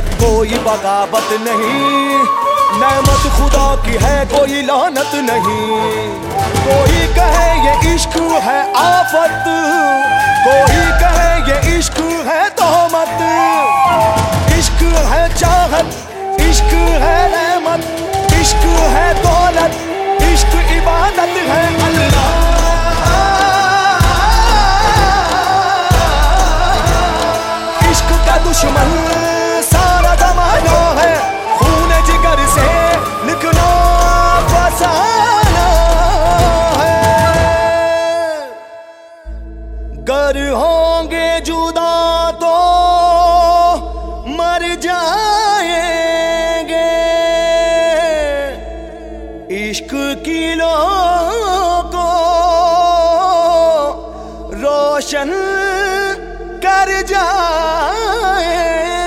कोई बगावत नहीं, नेमत खुदा की है कोई लानत नहीं। कोई कहे ये इश्क है आफत, कोई कहे ये इश्क है तोहमत। इश्क है चाहत, इश्क है रहमत, इश्क है दौलत, इश्क इबादत है अल्लाह। इश्क का दुश्मन सारा ज़माना है, खून जिगर से लिखना फसाना है। गर होंगे जुदा तो मर जाएंगे, इश्क की लो को रोशन कर जाएंगे।